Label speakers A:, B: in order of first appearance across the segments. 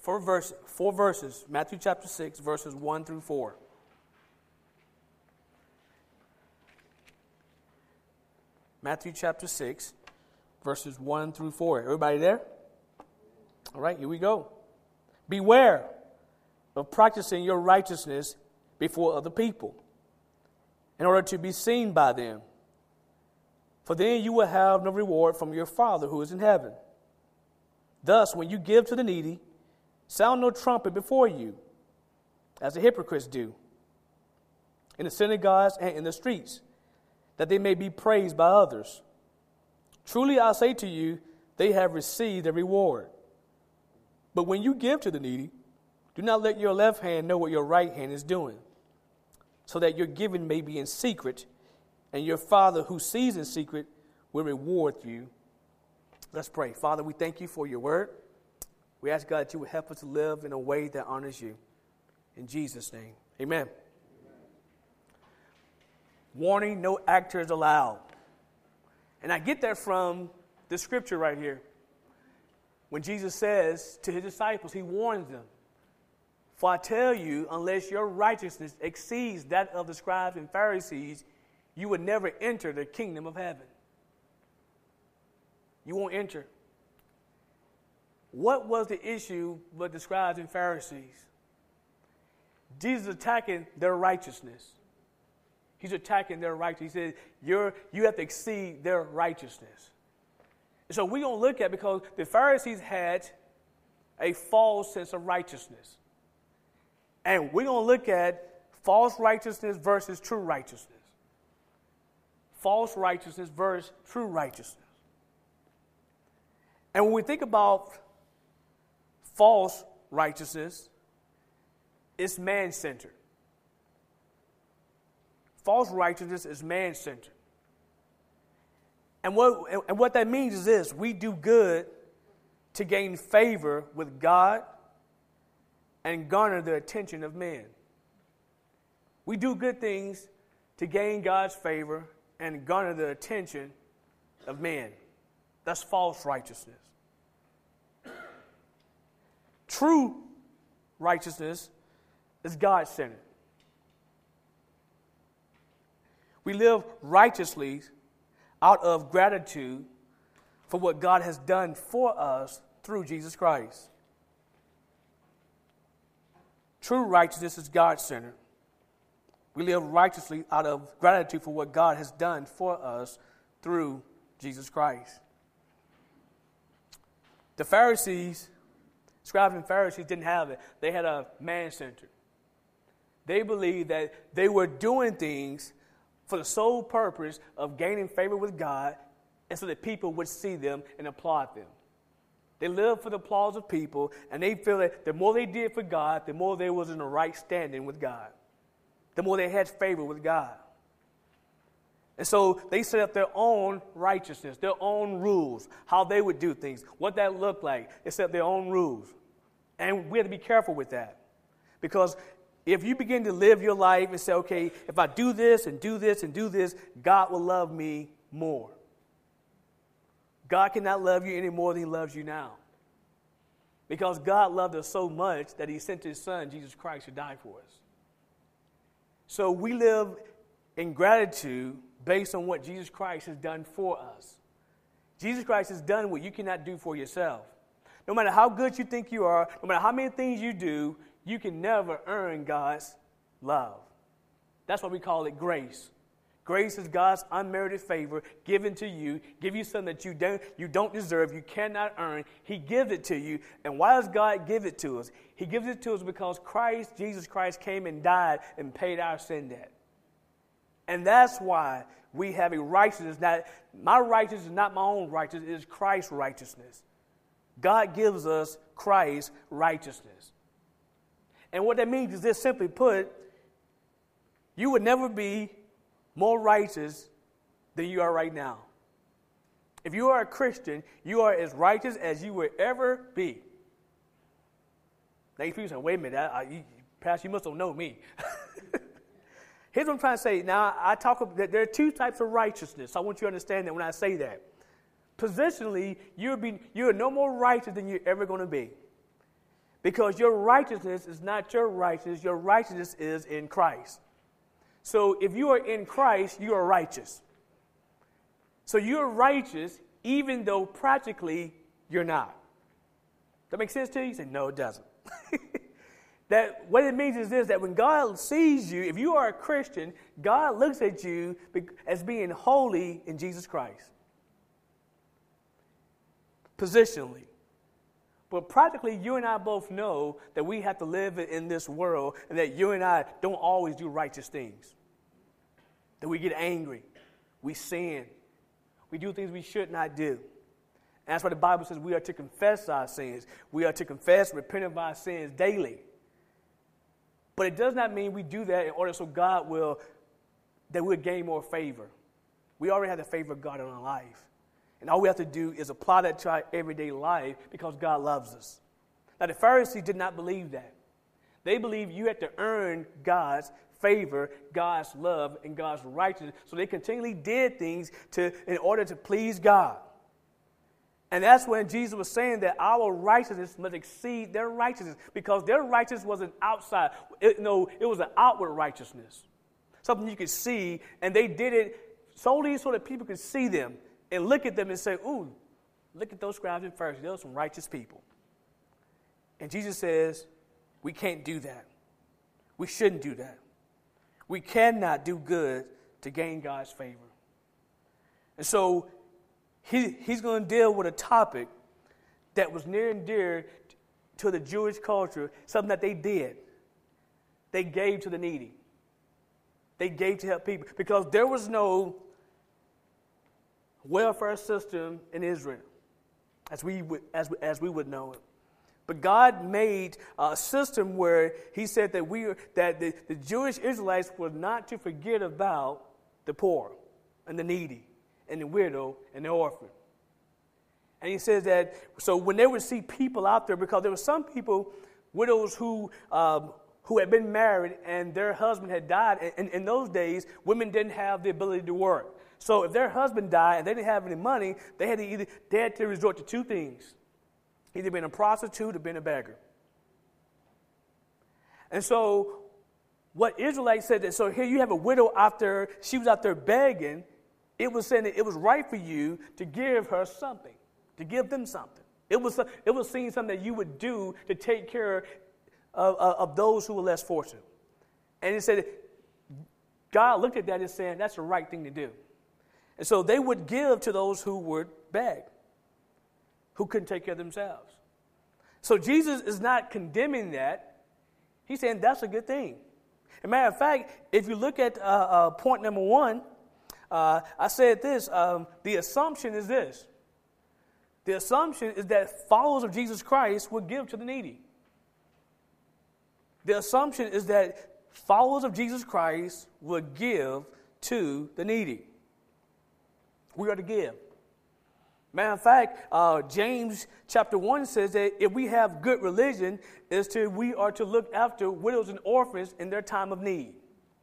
A: four verses, Matthew chapter 6, verses 1 through 4. Matthew chapter 6, verses 1 through 4. Everybody there? All right, here we go. Beware of practicing your righteousness before other people, in order to be seen by them. For then you will have no reward from your Father who is in heaven. Thus, when you give to the needy, sound no trumpet before you, as the hypocrites do, in the synagogues and in the streets, that they may be praised by others. Truly I say to you, they have received their reward. But when you give to the needy, do not let your left hand know what your right hand is doing, so that your giving may be in secret, and your Father who sees in secret will reward you. Let's pray. Father, we thank you for your word. We ask, God, that you would help us to live in a way that honors you. In Jesus' name, amen. Warning, no actors allowed. And I get that from the scripture right here. When Jesus says to his disciples, he warns them, for I tell you, unless your righteousness exceeds that of the scribes and Pharisees, you would never enter the kingdom of heaven. You won't enter. What was the issue with the scribes and Pharisees? Jesus is attacking their righteousness. He's attacking their righteousness. He said, you have to exceed their righteousness. And so we're going to look at, because the Pharisees had a false sense of righteousness. And we're going to look at false righteousness versus true righteousness. False righteousness versus true righteousness. And when we think about false righteousness, it's man-centered. False righteousness is man-centered. And what that means is this: we do good to gain favor with God and garner the attention of men. We do good things to gain God's favor and garner the attention of men. That's false righteousness. True righteousness is God-centered. We live righteously out of gratitude for what God has done for us through Jesus Christ. True righteousness is God-centered. We live righteously out of gratitude for what God has done for us through Jesus Christ. The Pharisees, scribes and Pharisees, didn't have it. They had a man-centered. They believed that they were doing things for the sole purpose of gaining favor with God, and so that people would see them and applaud them. They lived for the applause of people, and they feel that the more they did for God, the more they was in the right standing with God. The more they had favor with God. And so they set up their own righteousness, their own rules, how they would do things, what that looked like. They set up their own rules. And we have to be careful with that. Because if you begin to live your life and say, okay, if I do this and do this and do this, God will love me more. God cannot love you any more than he loves you now. Because God loved us so much that he sent his son, Jesus Christ, to die for us. So we live in gratitude based on what Jesus Christ has done for us. Jesus Christ has done what you cannot do for yourself. No matter how good you think you are, no matter how many things you do, you can never earn God's love. That's why we call it grace. Grace is God's unmerited favor given to you, give you something that you don't deserve, you cannot earn. He gives it to you. And why does God give it to us? He gives it to us because Jesus Christ came and died and paid our sin debt. And that's why we have a righteousness. That my righteousness is not my own righteousness, it is Christ's righteousness. God gives us Christ's righteousness. And what that means is this: simply put, you would never be more righteous than you are right now. If you are a Christian, you are as righteous as you will ever be. Now, you people say, wait a minute, Pastor, you must don't know me. Here's what I'm trying to say. Now, there are two types of righteousness. I want you to understand that when I say that. Positionally, you're no more righteous than you're ever going to be. Because your righteousness is not your righteousness is in Christ. So if you are in Christ, you are righteous. So you're righteous even though practically you're not. That makes sense to you? You say, no, it doesn't. That what it means is this, that when God sees you, if you are a Christian, God looks at you as being holy in Jesus Christ. Positionally. But practically, you and I both know that we have to live in this world and that you and I don't always do righteous things. That we get angry. We sin. We do things we should not do. And that's why the Bible says we are to confess our sins. We are to confess, repent of our sins daily. But it does not mean we do that in order so God will, that we'll gain more favor. We already have the favor of God in our life. And all we have to do is apply that to our everyday life because God loves us. Now, the Pharisees did not believe that. They believed you had to earn God's favor, God's love, and God's righteousness. So they continually did things in order to please God. And that's when Jesus was saying that our righteousness must exceed their righteousness because their righteousness wasn't outside. It was an outward righteousness, something you could see, and they did it solely so that people could see them and look at them and say, ooh, look at those scribes and Pharisees. Those are some righteous people. And Jesus says, we can't do that. We shouldn't do that. We cannot do good to gain God's favor. And so he's going to deal with a topic that was near and dear to the Jewish culture, something that they did. They gave to the needy. They gave to help people because there was no welfare system in Israel as we would know it. But God made a system where he said that the Jewish Israelites were not to forget about the poor and the needy and the widow and the orphan. And he says that, so when they would see people out there, because there were some people, widows who had been married and their husband had died. And in those days, women didn't have the ability to work. So if their husband died and they didn't have any money, they had to resort to two things. Either being a prostitute or being a beggar. And so what Israelites said that, so here you have a widow out there, she was out there begging. It was saying that it was right for you to give her something, to give them something. It was seeing something that you would do to take care of those who were less fortunate. And it said, God looked at that and said, that's the right thing to do. And so they would give to those who would beg, who couldn't take care of themselves. So Jesus is not condemning that. He's saying that's a good thing. As a matter of fact, if you look at point number 1, I said this, the assumption is this. The assumption is that followers of Jesus Christ will give to the needy. The assumption is that followers of Jesus Christ will give to the needy. We are to give. Matter of fact, James chapter 1 says that if we have good religion, we are to look after widows and orphans in their time of need.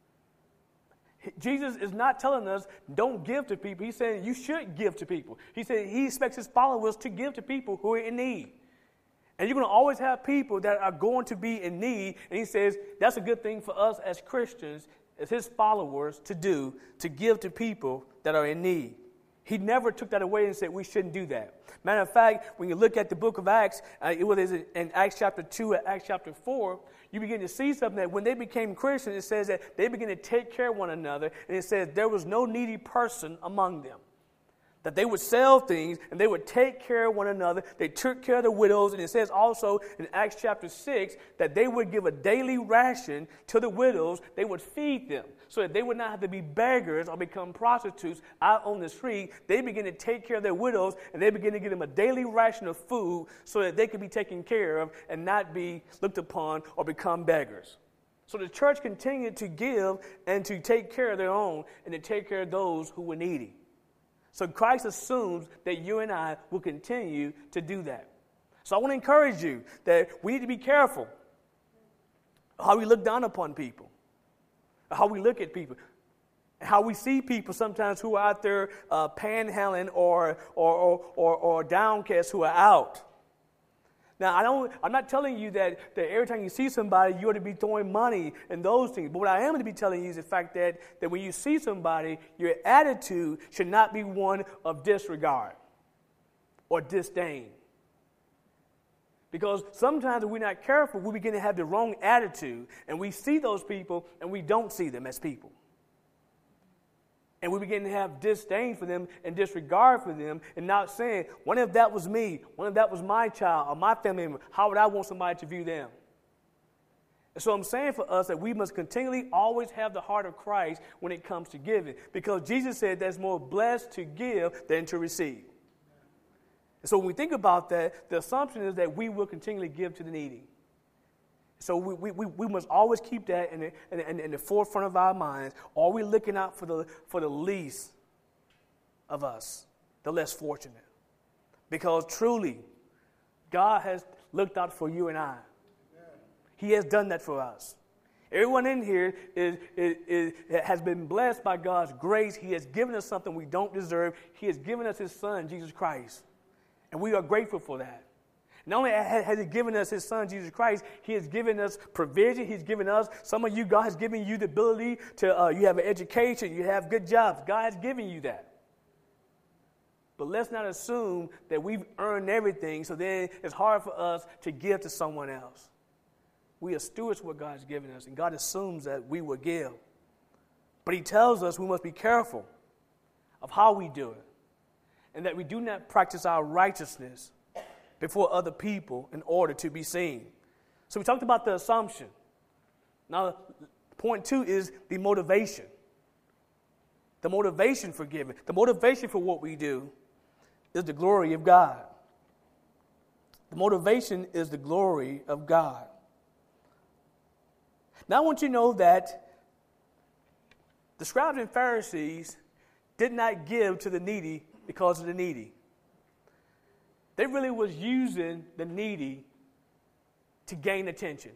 A: Jesus is not telling us don't give to people. He's saying you should give to people. He said he expects his followers to give to people who are in need. And you're going to always have people that are going to be in need. And he says that's a good thing for us as Christians, as his followers, to do, to give to people that are in need. He never took that away and said we shouldn't do that. Matter of fact, when you look at the book of Acts, it was in Acts chapter 2 and Acts chapter 4, you begin to see something that when they became Christians, it says that they began to take care of one another, and it says there was no needy person among them. That they would sell things and they would take care of one another. They took care of the widows. And it says also in Acts chapter 6 that they would give a daily ration to the widows. They would feed them so that they would not have to be beggars or become prostitutes out on the street. They began to take care of their widows and they began to give them a daily ration of food so that they could be taken care of and not be looked upon or become beggars. So the church continued to give and to take care of their own and to take care of those who were needy. So Christ assumes that you and I will continue to do that. So I want to encourage you that we need to be careful how we look down upon people, how we look at people, how we see people sometimes who are out there panhandling or downcast who are out. Now, I'm not telling you that every time you see somebody, you ought to be throwing money and those things. But what I am going to be telling you is the fact that when you see somebody, your attitude should not be one of disregard or disdain. Because sometimes if we're not careful, we begin to have the wrong attitude, and we see those people and we don't see them as people. And we begin to have disdain for them and disregard for them and not saying, what if that was me? What if that was my child or my family member? How would I want somebody to view them? And so I'm saying for us that we must continually always have the heart of Christ when it comes to giving. Because Jesus said there's more blessed to give than to receive. And so when we think about that, the assumption is that we will continually give to the needy. So we must always keep that in the forefront of our minds. Are we looking out for the least of us, the less fortunate? Because truly, God has looked out for you and I. He has done that for us. Everyone in here has been blessed by God's grace. He has given us something we don't deserve. He has given us His Son, Jesus Christ. And we are grateful for that. Not only has He given us His Son, Jesus Christ, He has given us provision. He's given us, some of you, God has given you the ability to, you have an education, you have good jobs. God has given you that. But let's not assume that we've earned everything, so then it's hard for us to give to someone else. We are stewards of what God has given us, and God assumes that we will give. But He tells us we must be careful of how we do it, and that we do not practice our righteousness before other people in order to be seen. So we talked about the assumption. Now, point 2 is the motivation. The motivation for giving. The motivation for what we do is the glory of God. The motivation is the glory of God. Now I want you to know that the scribes and Pharisees did not give to the needy because of the needy. They really was using the to gain attention.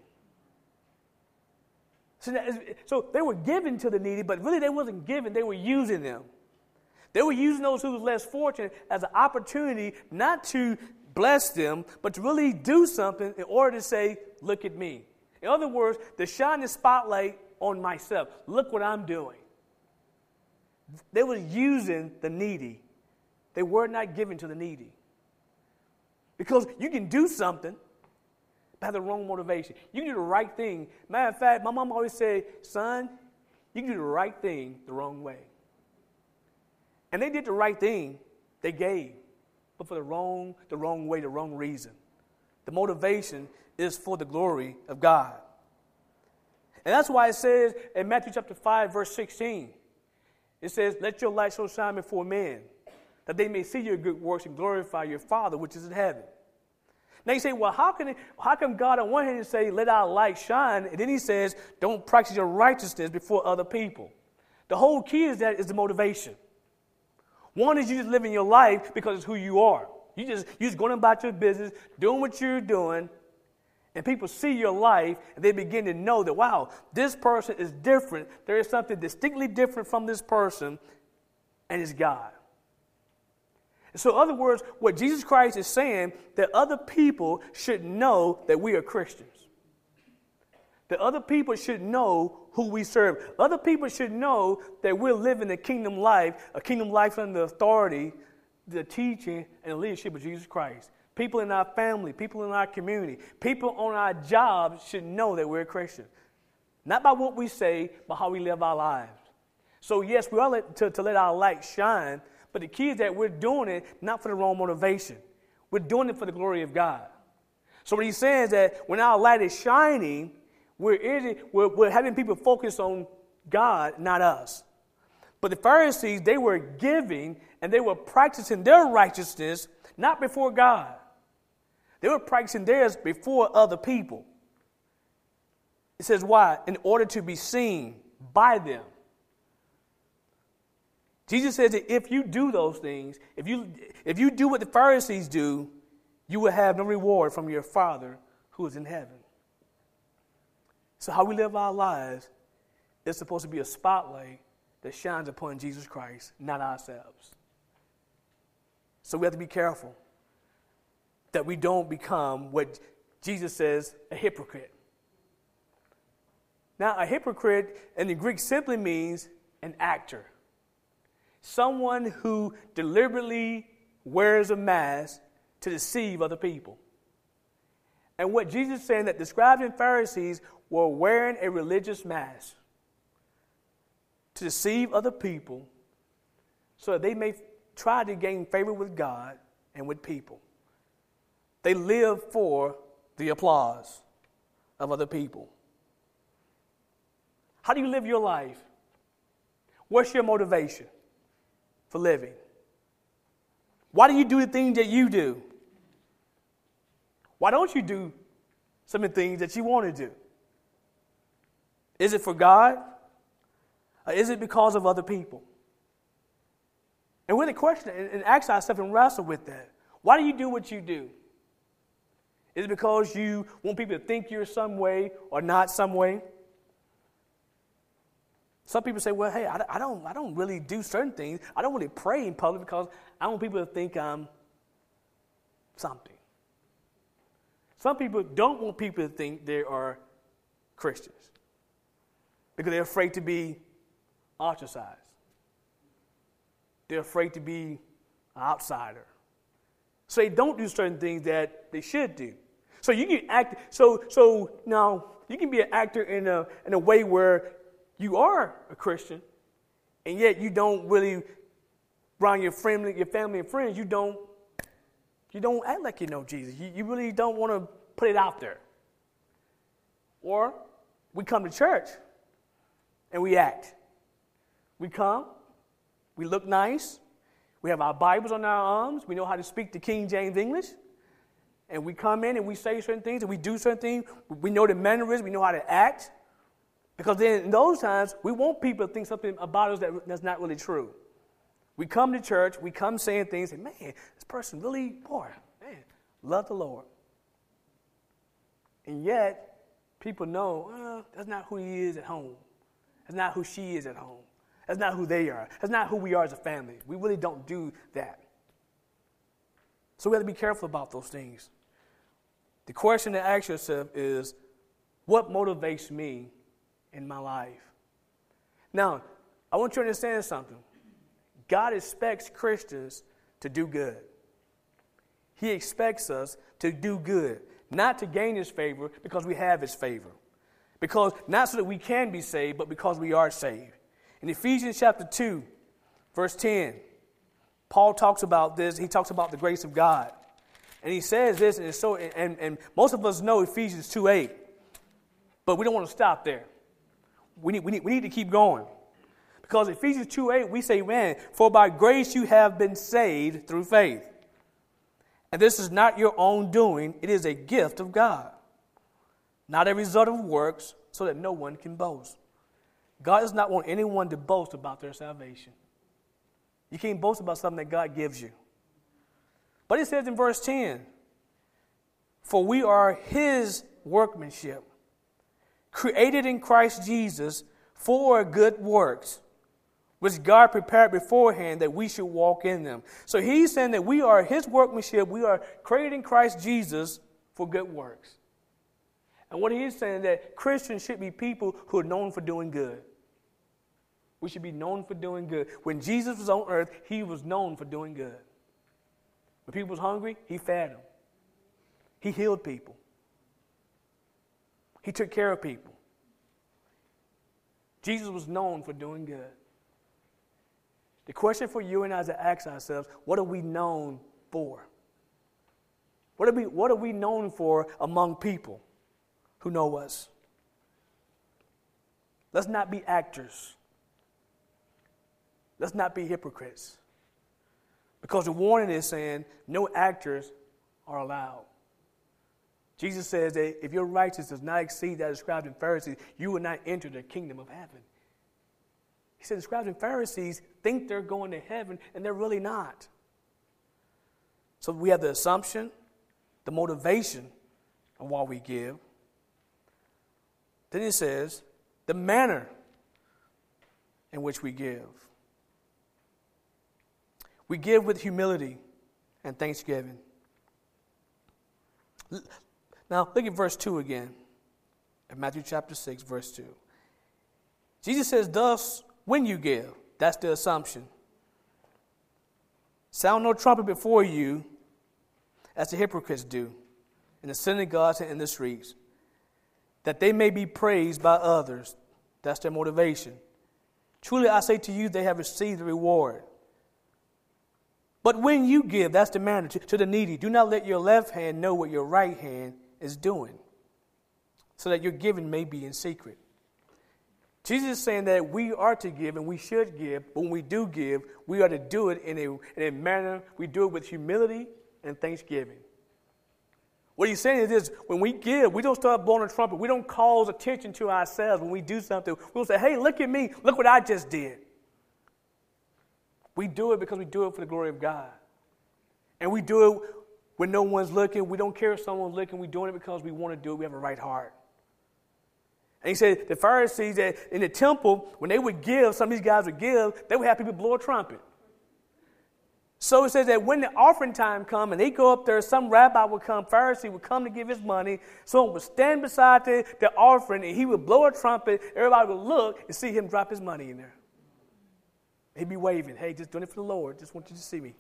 A: So they were giving to the needy, but really they wasn't giving, they were using them. They were using those who was less fortunate as an opportunity not to bless them, but to really do something in order to say, look at me. In other words, to shine the spotlight on myself. Look what I'm doing. They were using the needy. They were not giving to the needy. Because you can do something by the wrong motivation. You can do the right thing. Matter of fact, my mom always said, son, you can do the right thing the wrong way. And they did the right thing. They gave. But for the wrong way, the wrong reason. The motivation is for the glory of God. And that's why it says in Matthew chapter 5, verse 16, it says, let your light so shine before men, that they may see your good works and glorify your Father which is in heaven. Now you say, well, how come God on one hand say, let our light shine, and then He says, don't practice your righteousness before other people? The whole key is the motivation. One is you just living your life because it's who you are. You just going about your business, doing what you're doing, and people see your life, and they begin to know that, wow, this person is different. There is something distinctly different from this person, and it's God. So in other words, what Jesus Christ is saying, that other people should know that we are Christians. That other people should know who we serve. Other people should know that we're living a kingdom life under the authority, the teaching, and the leadership of Jesus Christ. People in our family, people in our community, people on our jobs should know that we're Christians. Not by what we say, but how we live our lives. So yes, we are to let our light shine, but the key is that we're doing it not for the wrong motivation. We're doing it for the glory of God. So what He's saying is that when our light is shining, we're having people focus on God, not us. But the Pharisees, they were giving and they were practicing their righteousness not before God. They were practicing theirs before other people. It says why? In order to be seen by them. Jesus says that if you do those things, if you do what the Pharisees do, you will have no reward from your Father who is in heaven. So how we live our lives is supposed to be a spotlight that shines upon Jesus Christ, not ourselves. So we have to be careful. that we don't become what Jesus says, a hypocrite. Now, a hypocrite in the Greek simply means an actor. Someone who deliberately wears a mask to deceive other people. And what Jesus is saying, that the scribes and Pharisees were wearing a religious mask to deceive other people so that they may try to gain favor with God and with people. They live for the applause of other people. How do you live your life? What's your motivation for living? Why do you do the things that you do? Why don't you do some of the things that you want to do? Is it for God? Or is it because of other people? And really question it and ask ourselves and wrestle with that. Why do you do what you do? Is it because you want people to think you're some way or not some way? Some people say, well, hey, I don't really do certain things. I don't really pray in public because I want people to think I'm something. Some people don't want people to think they are Christians because they're afraid to be ostracized. They're afraid to be an outsider. So they don't do certain things that they should do. So you can act. So now you can be an actor in a way where you are a Christian, and yet you don't really, around your family and friends, you don't act like you know Jesus. You really don't want to put it out there. Or we come to church and we act. We come, we look nice, we have our Bibles on our arms, we know how to speak the King James English, and we come in and we say certain things and we do certain things. We know the mannerisms, we know how to act. Because then in those times, we want people to think something about us that's not really true. We come to church, we come saying things, and man, this person really, love the Lord. And yet, people know, that's not who he is at home. That's not who she is at home. That's not who they are. That's not who we are as a family. We really don't do that. So we have to be careful about those things. The question to ask yourself is, what motivates me in my life? Now, I want you to understand something. God expects Christians to do good. He expects us to do good, not to gain his favor because we have his favor. Because not so that we can be saved, but because we are saved. In Ephesians chapter 2, verse 10, Paul talks about this. He talks about the grace of God. And he says this, and, and most of us know Ephesians 2:8, but we don't want to stop there. We need to keep going. Because Ephesians 2:8, we say, man, for by grace you have been saved through faith. And this is not your own doing. It is a gift of God. Not a result of works, so that no one can boast. God does not want anyone to boast about their salvation. You can't boast about something that God gives you. But it says in verse 10, for we are his workmanship, created in Christ Jesus for good works, which God prepared beforehand that we should walk in them. So he's saying that we are his workmanship. We are created in Christ Jesus for good works. And what he is saying that Christians should be people who are known for doing good. We should be known for doing good. When Jesus was on earth, he was known for doing good. When people was hungry, he fed them. He healed people. He took care of people. Jesus was known for doing good. The question for you and I is to ask ourselves, what are we known for? What are we known for among people who know us? Let's not be actors. Let's not be hypocrites. Because the warning is saying no actors are allowed. Jesus says that if your righteousness does not exceed that of scribes and Pharisees, you will not enter the kingdom of heaven. He said the scribes and Pharisees think they're going to heaven, and they're really not. So we have the assumption, the motivation of why we give. Then it says the manner in which we give. We give with humility and thanksgiving. Now, look at verse 2 again. In Matthew chapter 6, verse 2. Jesus says, thus, when you give, that's the assumption. Sound no trumpet before you, as the hypocrites do, in the synagogues and in the streets, that they may be praised by others. That's their motivation. Truly, I say to you, they have received the reward. But when you give, that's the manner, to the needy, do not let your left hand know what your right hand is doing, so that your giving may be in secret. Jesus is saying that we are to give and we should give, but when we do give, we are to do it in a manner, we do it with humility and thanksgiving. What he's saying is this: when we give, we don't start blowing a trumpet. We don't cause attention to ourselves when we do something. We don't say, hey, look at me. Look what I just did. We do it because we do it for the glory of God. And we do it when no one's looking. We don't care if someone's looking. We're doing it because we want to do it. We have a right heart. And he said the Pharisees that in the temple, when they would give, some of these guys would give, they would have people blow a trumpet. So it says that when the offering time comes and they go up there, some rabbi would come, Pharisee would come to give his money. Someone would stand beside the offering and he would blow a trumpet. Everybody would look and see him drop his money in there. He'd be waving, hey, just doing it for the Lord. Just want you to see me.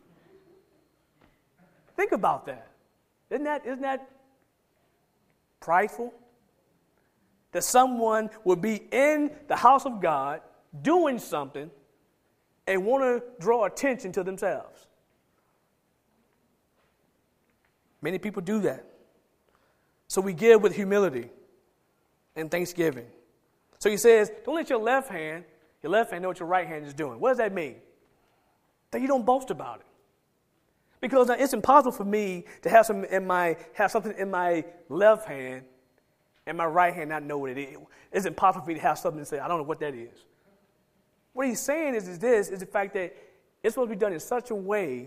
A: Think about that. Isn't that prideful? That someone would be in the house of God doing something and want to draw attention to themselves. Many people do that. So we give with humility and thanksgiving. So he says, don't let your left hand know what your right hand is doing. What does that mean? That you don't boast about it. Because it's impossible for me to have something in my left hand and my right hand not know what it is. It's impossible for me to have something and say, I don't know what that is. What he's saying is the fact that it's supposed to be done in such a way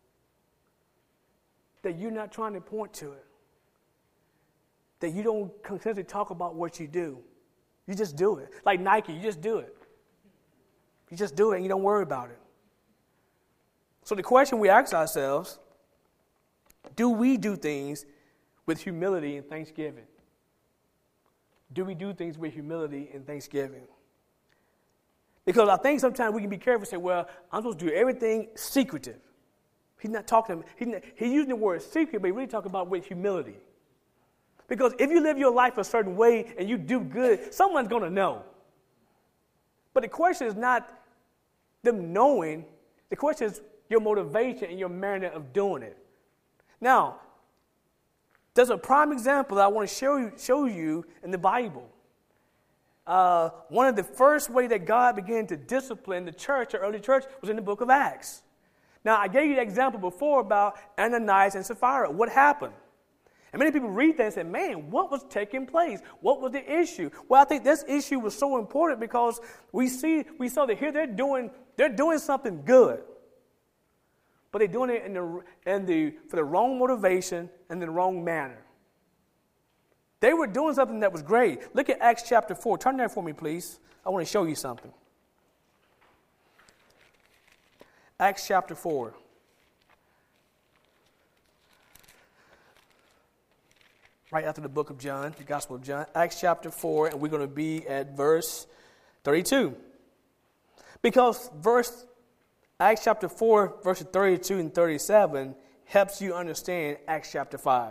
A: that you're not trying to point to it. That you don't constantly talk about what you do. You just do it. Like Nike, you just do it. You just do it and you don't worry about it. So the question we ask ourselves, do we do things with humility and thanksgiving? Do we do things with humility and thanksgiving? Because I think sometimes we can be careful and say, well, I'm supposed to do everything secretive. He's not talking, he's using the word secret, but he's really talking about with humility. Because if you live your life a certain way and you do good, someone's going to know. But the question is not them knowing. The question is your motivation and your manner of doing it. Now, there's a prime example that I want to show you in the Bible. One of the first ways that God began to discipline the church, the early church, was in the book of Acts. Now, I gave you the example before about Ananias and Sapphira. What happened? And many people read that and say, man, what was taking place? What was the issue? Well, I think this issue was so important because we saw that here they're doing something good. But they're doing it for the wrong motivation and the wrong manner. They were doing something that was great. Look at Acts chapter 4. Turn there for me, please. I want to show you something. Acts chapter 4. Right after the book of John, the Gospel of John. Acts chapter 4, and we're going to be at verse 32. Because Acts chapter 4, verses 32 and 37 helps you understand Acts chapter 5.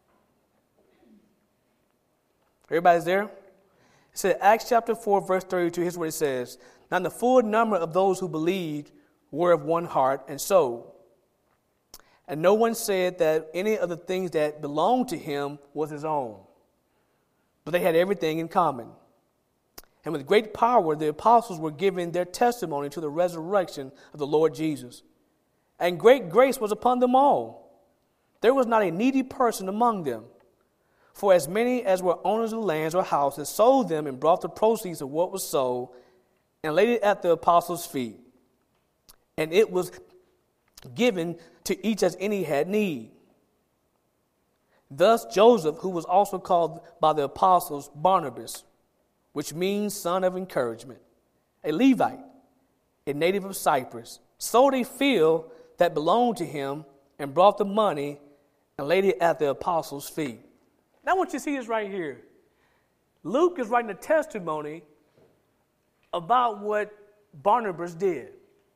A: Everybody's there? It says, Acts chapter 4, verse 32, here's what it says. Now the full number of those who believed were of one heart and soul. And no one said that any of the things that belonged to him was his own, but they had everything in common. And with great power, the apostles were giving their testimony to the resurrection of the Lord Jesus. And great grace was upon them all. There was not a needy person among them. For as many as were owners of lands or houses sold them and brought the proceeds of what was sold and laid it at the apostles' feet. And it was given to each as any had need. Thus Joseph, who was also called by the apostles Barnabas, which means son of encouragement, a Levite, a native of Cyprus, sold a field that belonged to him and brought the money and laid it at the apostles' feet. Now I want you to see this right here. Luke is writing a testimony about what Barnabas did.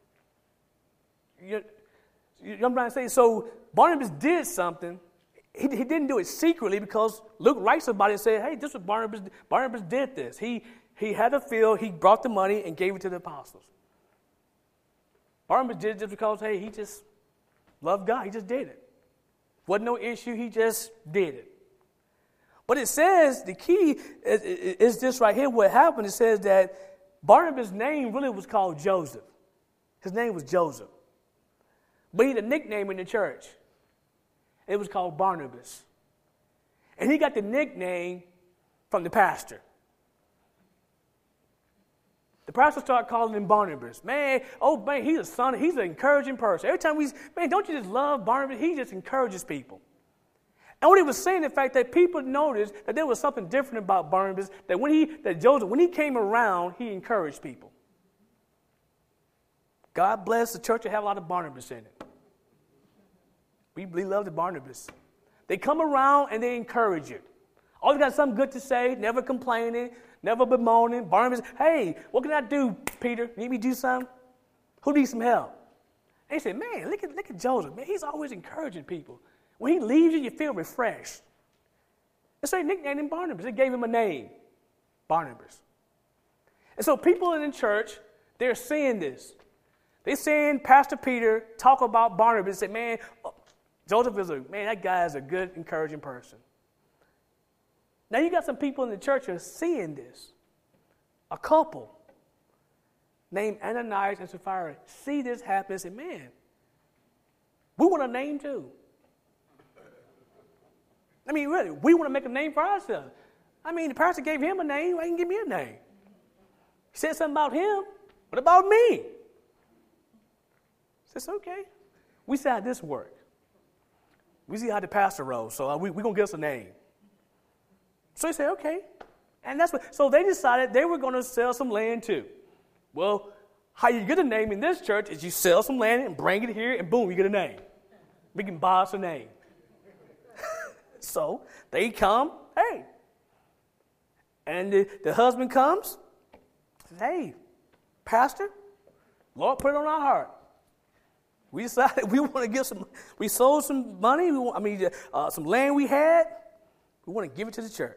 A: You know what I'm trying to say? So Barnabas did something. He didn't do it secretly, because Luke writes about it and says, hey, this was Barnabas. Barnabas did this. He had a field. He brought the money and gave it to the apostles. Barnabas did it just because, hey, he just loved God. He just did it. Wasn't no issue. He just did it. But it says, the key is this right here. What happened, it says that Barnabas' name really was called Joseph. His name was Joseph. But he had a nickname in the church. It was called Barnabas. And he got the nickname from the pastor. The pastor started calling him Barnabas. Man, he's a son. He's an encouraging person. Every time don't you just love Barnabas? He just encourages people. And what he was saying, the fact that people noticed that there was something different about Barnabas, that Joseph, when he came around, he encouraged people. God bless the church to have a lot of Barnabas in it. We love the Barnabas. They come around and they encourage you. Always got something good to say, never complaining, never bemoaning. Barnabas, hey, what can I do, Peter? Need me to do something? Who needs some help? And he said, man, look at Joseph. Man, he's always encouraging people. When he leaves you, you feel refreshed. And so they nicknamed him Barnabas. They gave him a name, Barnabas. And so people in the church, they're seeing this. They're seeing Pastor Peter talk about Barnabas and say, man, Joseph that guy is a good, encouraging person. Now you got some people in the church who are seeing this. A couple named Ananias and Sapphira see this happen and say, man, we want a name too. I mean, really, we want to make a name for ourselves. I mean, the pastor gave him a name. Why didn't he give me a name? He said something about him. What about me? He says, okay. We see how this works. We see how the pastor rolls, so we're going to give us a name. So he said, okay. And so they decided they were going to sell some land too. Well, how you get a name in this church is you sell some land and bring it here, and boom, you get a name. We can buy us a name. So they come, hey. And the husband comes, says, hey, pastor, Lord put it on our heart. We decided we want to we sold some money, some land we had. We want to give it to the church.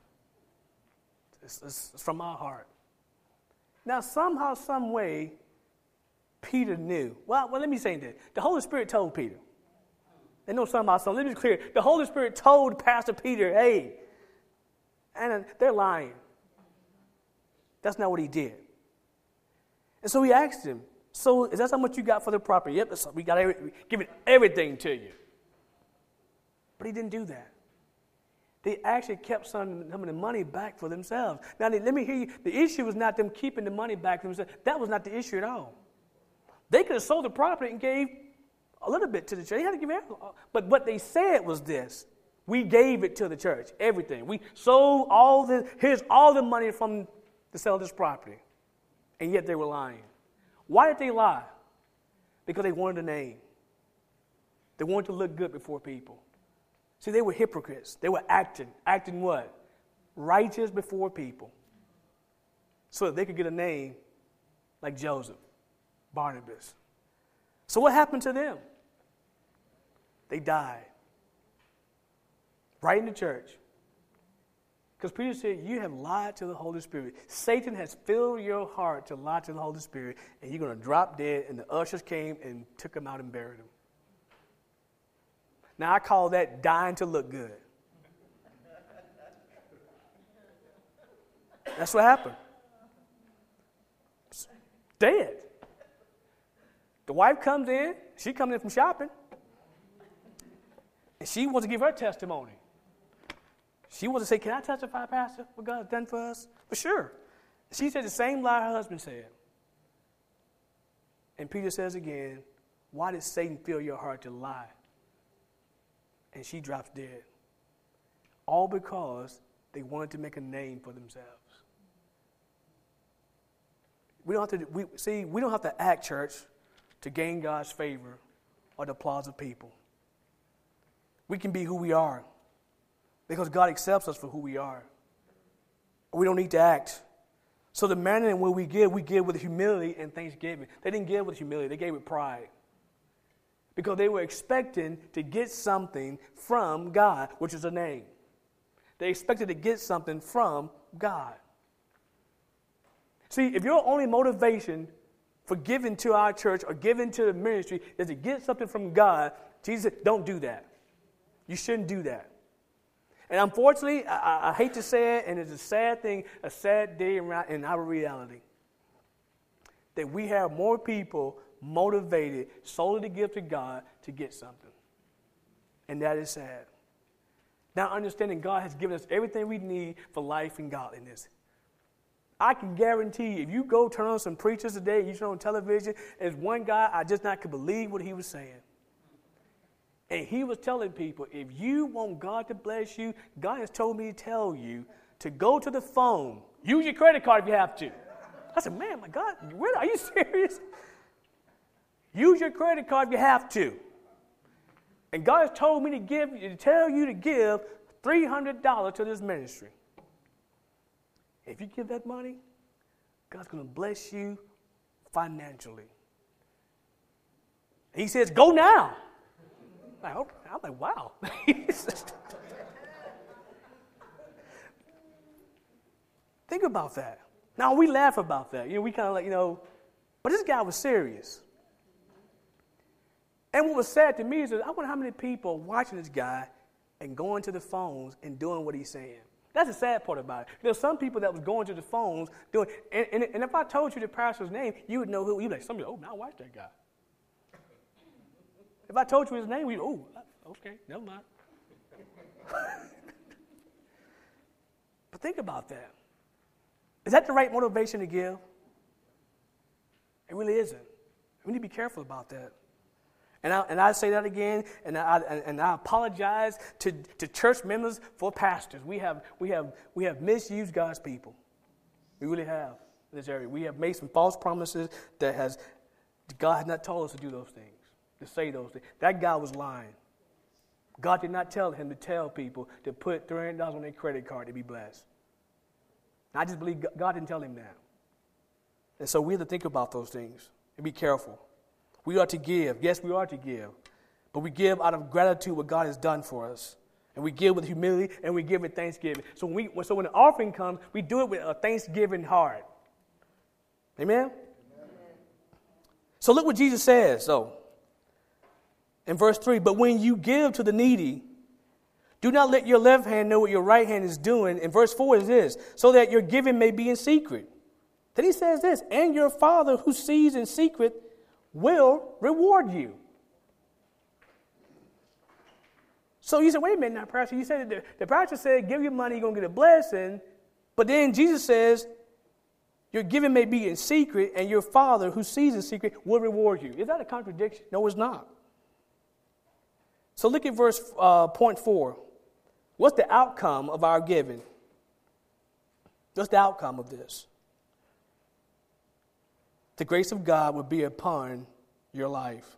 A: It's from our heart. Now, somehow, some way, Peter knew. Well, let me say this. The Holy Spirit told Peter. They know something about something. Let me be clear. The Holy Spirit told Pastor Peter, hey, and they're lying. That's not what he did. And so he asked him, so is that how much you got for the property? Yep, we got giving everything to you. But he didn't do that. They actually kept some of the money back for themselves. Now, let me hear you. The issue was not them keeping the money back for themselves. That was not the issue at all. They could have sold the property and gave a little bit to the church. They had to give everything. But what they said was this. We gave it to the church, everything. We sold here's all the money from to sell this property. And yet they were lying. Why did they lie? Because they wanted a name. They wanted to look good before people. See, they were hypocrites. They were acting what? Righteous before people. So that they could get a name like Joseph, Barnabas. So what happened to them? They died. Right in the church. Because Peter said, you have lied to the Holy Spirit. Satan has filled your heart to lie to the Holy Spirit, and you're going to drop dead. And the ushers came and took him out and buried him. Now, I call that dying to look good. That's what happened. Dead. The wife comes in. She comes in from shopping. And she wants to give her testimony. She wants to say, can I testify, Pastor, what God has done for us? For sure. She said the same lie her husband said. And Peter says again, why did Satan fill your heart to lie? And she drops dead. All because they wanted to make a name for themselves. We don't have to act, church, to gain God's favor or the applause of people. We can be who we are because God accepts us for who we are. We don't need to act. So the manner in which we give with humility and thanksgiving. They didn't give with humility. They gave with pride. Because they were expecting to get something from God, which is a name. They expected to get something from God. See, if your only motivation for giving to our church or giving to the ministry is to get something from God, Jesus said, don't do that. You shouldn't do that. And unfortunately, I hate to say it, and it's a sad thing, a sad day in our reality, that we have more people motivated solely to give to God to get something. And that is sad. Now, understanding God has given us everything we need for life and godliness. I can guarantee you, if you go turn on some preachers today, you turn on television, there's one guy I just not could believe what he was saying. And he was telling people, if you want God to bless you, God has told me to tell you to go to the phone. Use your credit card if you have to. I said, man, my God, are you serious? Use your credit card if you have to. And God has told me to tell you to give $300 to this ministry. If you give that money, God's going to bless you financially. He says, go now. I'm like, wow. Think about that. Now, we laugh about that. We kind of like, but this guy was serious. And what was sad to me is that I wonder how many people are watching this guy and going to the phones and doing what he's saying. That's the sad part about it. There's some people that was going to the phones doing, and if I told you the pastor's name, you would know who. You'd be like, somebody, now I watch that guy. If I told you his name, okay, never mind. But think about that. Is that the right motivation to give? It really isn't. We need to be careful about that. And I say that again, and I apologize to church members for pastors. We have misused God's people. We really have in this area. We have made some false promises that God has not told us to do those things, to say those things. That guy was lying. God did not tell him to tell people to put $300 on their credit card to be blessed. I just believe God didn't tell him that. And so we have to think about those things and be careful. We are to give. Yes, we are to give. But we give out of gratitude what God has done for us. And we give with humility and we give with thanksgiving. So when the offering comes, we do it with a thanksgiving heart. Amen? Amen. So look what Jesus says. So in verse 3, but when you give to the needy, do not let your left hand know what your right hand is doing. In verse 4 is this, so that your giving may be in secret. Then he says this, and your Father who sees in secret will reward you. So you said, wait a minute now, Pastor. You said the pastor said, give your money, you're going to get a blessing. But then Jesus says, your giving may be in secret, and your Father who sees in secret will reward you. Is that a contradiction? No, it's not. So look at verse point 4. What's the outcome of our giving? What's the outcome of this? The grace of God will be upon your life.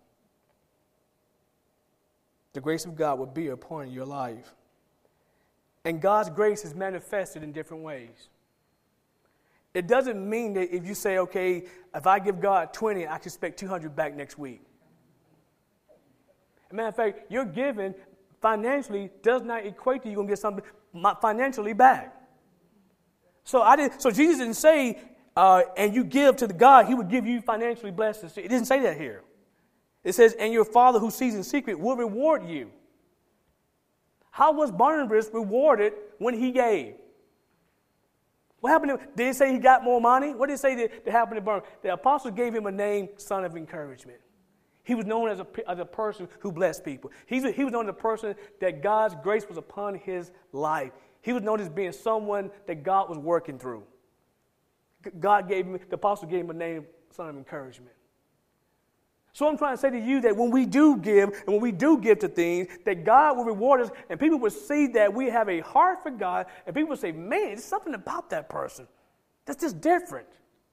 A: The grace of God will be upon your life. And God's grace is manifested in different ways. It doesn't mean that if you say, okay, if I give God 20, I can expect 200 back next week. As a matter of fact, your giving financially does not equate to you going to get something financially back. So Jesus didn't say, and you give to the God, he would give you financially blessings. It didn't say that here. It says, and your Father who sees in secret will reward you. How was Barnabas rewarded when he gave? What happened? Did it say he got more money? What did it say that happened to Barnabas? The apostles gave him a name, son of encouragement. He was known as a person who blessed people. He was known as a person that God's grace was upon his life. He was known as being someone that God was working through. The apostle gave him a name, son of encouragement. So I'm trying to say to you that when we do give, and when we do give to things, that God will reward us, and people will see that we have a heart for God, and people will say, man, there's something about that person that's just different.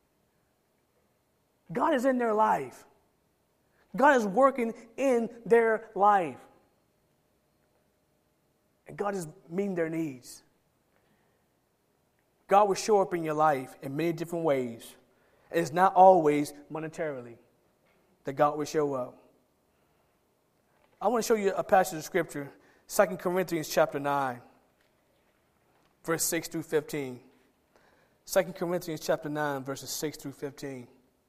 A: God is in their life. God is working in their life. and God is meeting their needs. God will show up in your life in many different ways. It's not always monetarily that God will show up. I want to show you a passage of Scripture, 2 Corinthians chapter 9, verse 6 through 15. 2 Corinthians chapter 9, verses 6 through 15.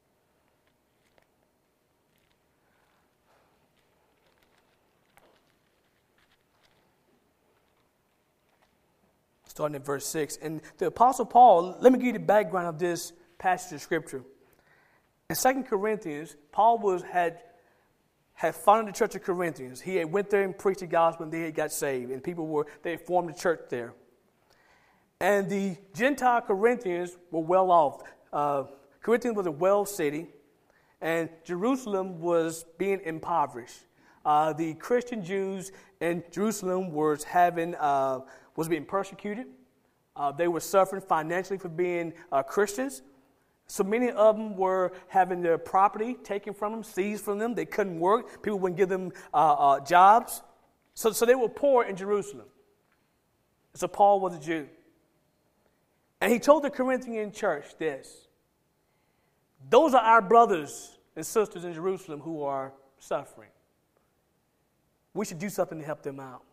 A: Starting at verse 6. And the Apostle Paul, let me give you the background of this passage of Scripture. In 2 Corinthians, Paul had founded the church of Corinthians. He had went there and preached the gospel, and they had got saved. And they had formed a church there. And the Gentile Corinthians were well off. Corinthians was a well city, and Jerusalem was being impoverished. The Christian Jews in Jerusalem was being persecuted. They were suffering financially for being Christians. So many of them were having their property taken from them, seized from them. They couldn't work. People wouldn't give them jobs. So they were poor in Jerusalem. So Paul was a Jew. And he told the Corinthian church this: those are our brothers and sisters in Jerusalem who are suffering. We should do something to help them out.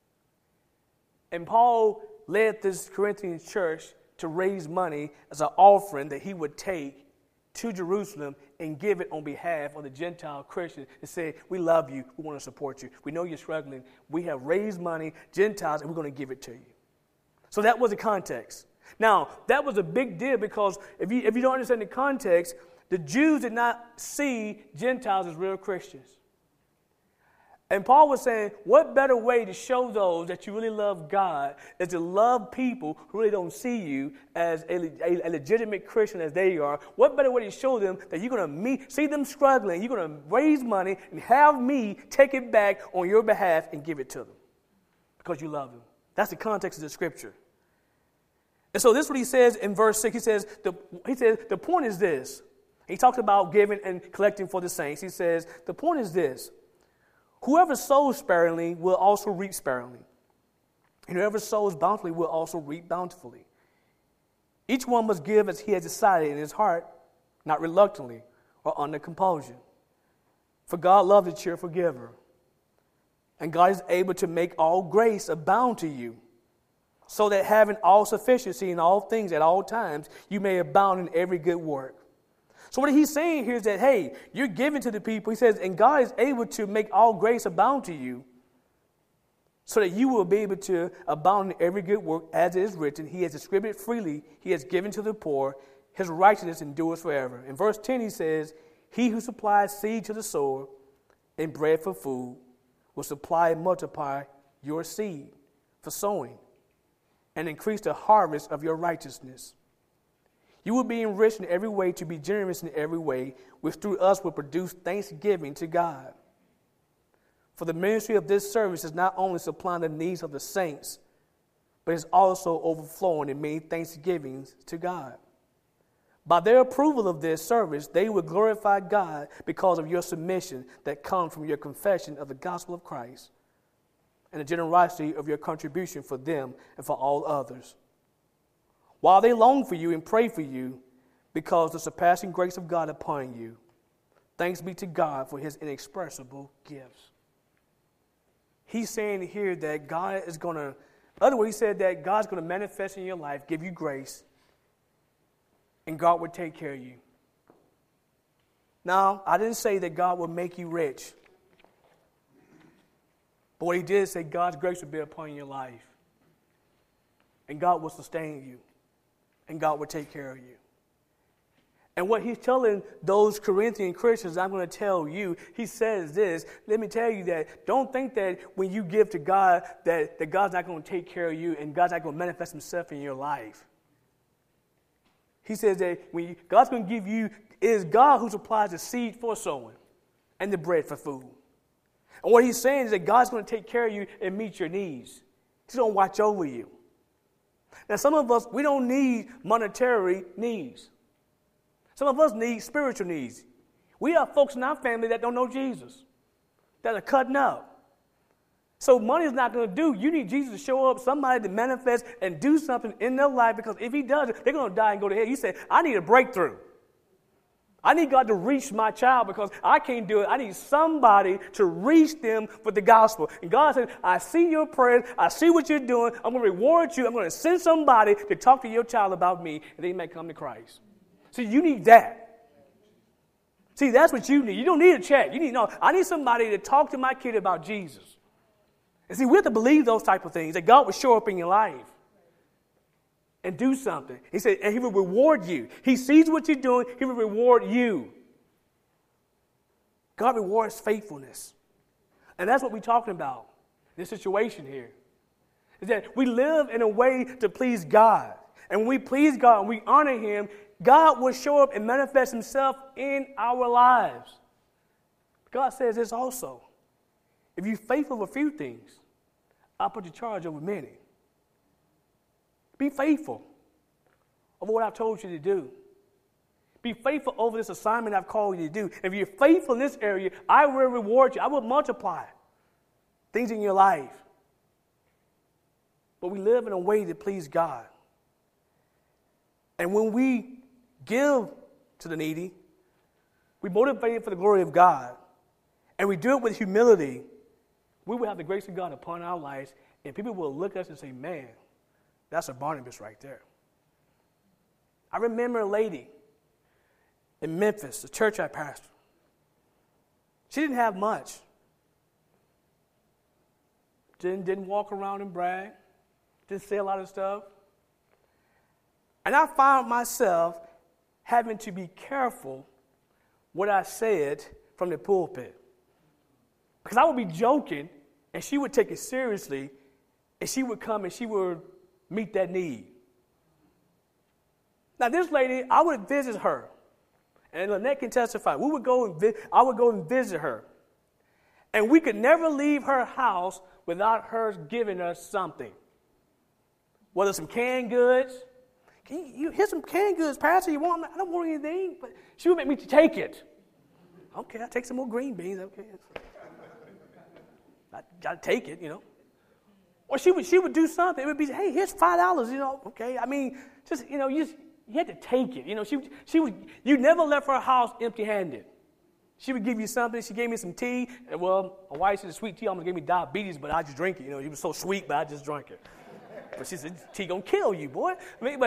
A: And Paul led this Corinthian church to raise money as an offering that he would take to Jerusalem and give it on behalf of the Gentile Christians and say, we love you, we want to support you. We know you're struggling. We have raised money, Gentiles, and we're going to give it to you. So that was the context. Now, that was a big deal because if you don't understand the context, the Jews did not see Gentiles as real Christians. And Paul was saying, what better way to show those that you really love God is to love people who really don't see you as a legitimate Christian as they are. What better way to show them that you're going to see them struggling, you're going to raise money and have me take it back on your behalf and give it to them because you love them. That's the context of the Scripture. And so this is what he says in verse 6. He says the point is this. He talks about giving and collecting for the saints. He says the point is this. Whoever sows sparingly will also reap sparingly. And whoever sows bountifully will also reap bountifully. Each one must give as he has decided in his heart, not reluctantly or under compulsion. For God loves a cheerful giver. And God is able to make all grace abound to you, so that having all sufficiency in all things at all times, you may abound in every good work. So what he's saying here is that, hey, you're giving to the people. He says, and God is able to make all grace abound to you so that you will be able to abound in every good work as it is written. He has distributed freely. He has given to the poor. His righteousness endures forever. In verse 10 he says, he who supplies seed to the sower and bread for food will supply and multiply your seed for sowing and increase the harvest of your righteousness. You will be enriched in every way to be generous in every way, which through us will produce thanksgiving to God. For the ministry of this service is not only supplying the needs of the saints, but is also overflowing in many thanksgivings to God. By their approval of this service, they will glorify God because of your submission that comes from your confession of the gospel of Christ and the generosity of your contribution for them and for all others. While they long for you and pray for you, because the surpassing grace of God upon you, thanks be to God for his inexpressible gifts. He's saying here that God is going to, in other words, he said that God's going to manifest in your life, give you grace, and God will take care of you. Now, I didn't say that God will make you rich. But what he did say, God's grace will be upon your life. And God will sustain you. And God will take care of you. And what he's telling those Corinthian Christians, I'm going to tell you, he says this, let me tell you that don't think that when you give to God that God's not going to take care of you and God's not going to manifest himself in your life. He says that when God's going to give you, it is God who supplies the seed for sowing and the bread for food. And what he's saying is that God's going to take care of you and meet your needs. He's going to watch over you. Now, some of us, we don't need monetary needs. Some of us need spiritual needs. We have folks in our family that don't know Jesus, that are cutting up. So money is not going to do. You need Jesus to show up, somebody to manifest and do something in their life, because if he does it, they're going to die and go to hell. You say, I need a breakthrough. I need God to reach my child because I can't do it. I need somebody to reach them with the gospel. And God said, I see your prayers. I see what you're doing. I'm going to reward you. I'm going to send somebody to talk to your child about me, and they may come to Christ. See, you need that. See, that's what you need. You don't need a check. You need, no, I need somebody to talk to my kid about Jesus. And see, we have to believe those type of things, that God will show up in your life and do something. He said, and he will reward you. He sees what you're doing. He will reward you. God rewards faithfulness. And that's what we're talking about, this situation here. Is that we live in a way to please God. And when we please God and we honor him, God will show up and manifest himself in our lives. God says this also. If you're faithful with a few things, I'll put you in charge over many. Be faithful over what I've told you to do. Be faithful over this assignment I've called you to do. If you're faithful in this area, I will reward you. I will multiply things in your life. But we live in a way to please God. And when we give to the needy, we motivate it for the glory of God, and we do it with humility, we will have the grace of God upon our lives, and people will look at us and say, man, that's a Barnabas right there. I remember a lady in Memphis, the church I pastored. She didn't have much. Didn't walk around and brag. Didn't say a lot of stuff. And I found myself having to be careful what I said from the pulpit. Because I would be joking, and she would take it seriously, and she would come and she would meet that need. Now, this lady, I would visit her, and Lynette can testify. I would go and visit her, and we could never leave her house without her giving us something. Whether some canned goods. Here's some canned goods, Pastor. You want? I don't want anything, but she would make me take it. Okay, I'll take some more green beans. Okay. I got to take it, you know. Or she would do something. It would be, hey, here's $5, you know. Okay, I mean, just, you know, you had to take it. You know, you never left her house empty-handed. She would give you something. She gave me some tea. And, well, my wife said the sweet tea almost gave me diabetes, but I just drink it. You know, it was so sweet, but I just drank it. But she said, tea gonna kill you, boy. I mean,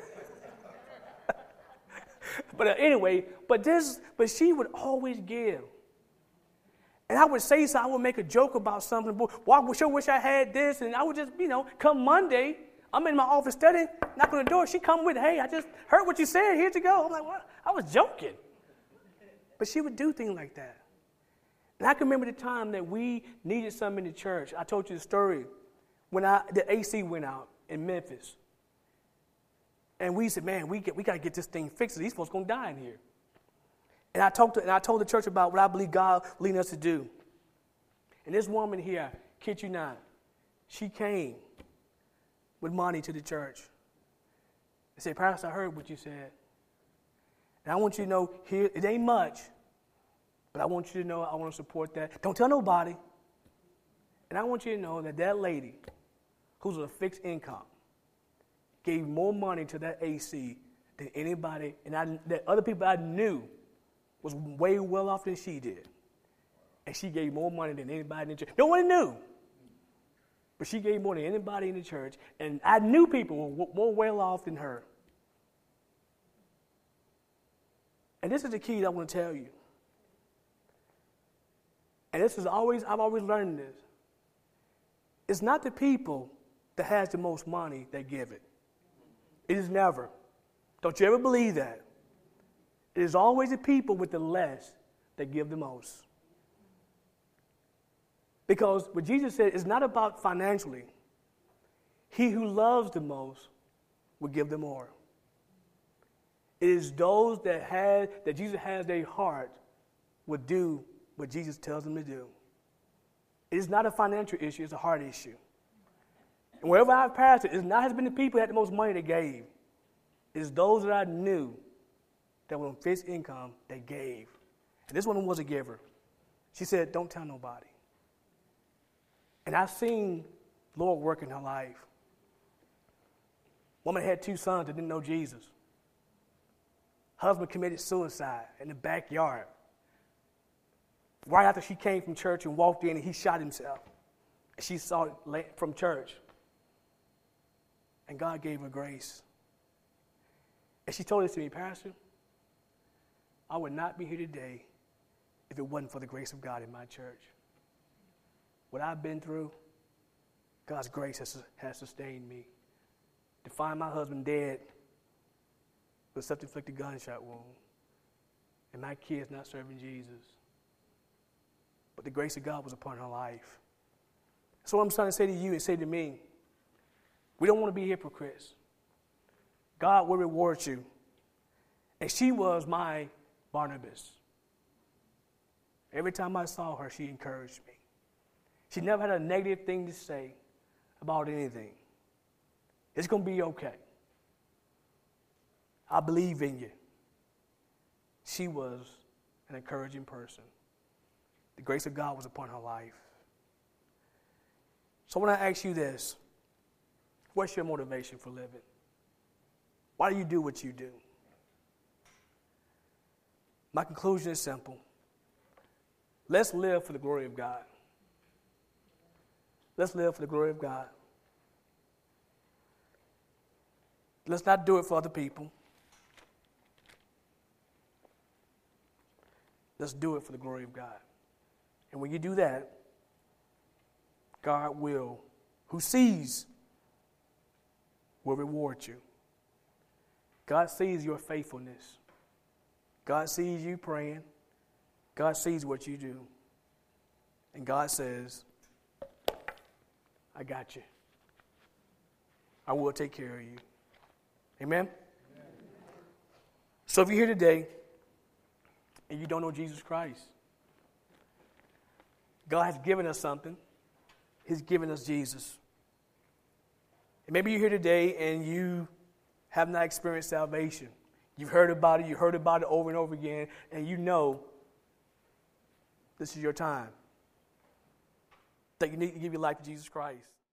A: but anyway, but she would always give. And I would say something, I would make a joke about something. Boy, I sure wish I had this. And I would just, you know, come Monday, I'm in my office studying, knock on the door. She come with, hey, I just heard what you said. Here you go. I'm like, what? I was joking. But she would do things like that. And I can remember the time that we needed something in the church. I told you the story when the AC went out in Memphis. And we said, man, we got to get this thing fixed. These folks going to die in here. And I told the church about what I believe God leading us to do. And this woman here, kid you not, she came with money to the church. They said, Pastor, I heard what you said. And I want you to know, here, it ain't much, but I want you to know I want to support that. Don't tell nobody. And I want you to know that lady, who's on a fixed income, gave more money to that AC than anybody, and that other people I knew was way well off than she did. And she gave more money than anybody in the church. No one knew. But she gave more than anybody in the church. And I knew people were more well off than her. And this is the key that I want to tell you. And I've always learned this. It's not the people that has the most money that give it. It is never. Don't you ever believe that. It is always the people with the less that give the most. Because what Jesus said is not about financially. He who loves the most will give the more. It is those that Jesus has their heart will do what Jesus tells them to do. It is not a financial issue, it's a heart issue. And wherever I've pastored, it has been the people that had the most money that gave. It is those that I knew that were on fixed income that gave. And this woman was a giver. She said, don't tell nobody. And I've seen Lord work in her life. Woman had 2 sons that didn't know Jesus. Husband committed suicide in the backyard. Right after she came from church and walked in, and he shot himself. She saw it from church. And God gave her grace. And she told this to me, Pastor, I would not be here today if it wasn't for the grace of God in my church. What I've been through, God's grace has sustained me. To find my husband dead with a self-inflicted gunshot wound, and my kids not serving Jesus. But the grace of God was upon her life. So what I'm trying to say to you and say to me, we don't want to be hypocrites. God will reward you. And she was my Barnabas. Every time I saw her, she encouraged me. She never had a negative thing to say about anything. It's going to be okay. I believe in you. She was an encouraging person. The grace of God was upon her life. So when I ask you this, what's your motivation for living? Why do you do what you do? My conclusion is simple. Let's live for the glory of God. Let's live for the glory of God. Let's not do it for other people. Let's do it for the glory of God. And when you do that, God will, who sees, will reward you. God sees your faithfulness. God sees you praying. God sees what you do. And God says, I got you. I will take care of you. Amen? Amen? So if you're here today and you don't know Jesus Christ, God has given us something. He's given us Jesus. And maybe you're here today and you have not experienced salvation. You've heard about it. You heard about it over and over again. And you know this is your time. That you need to give your life to Jesus Christ.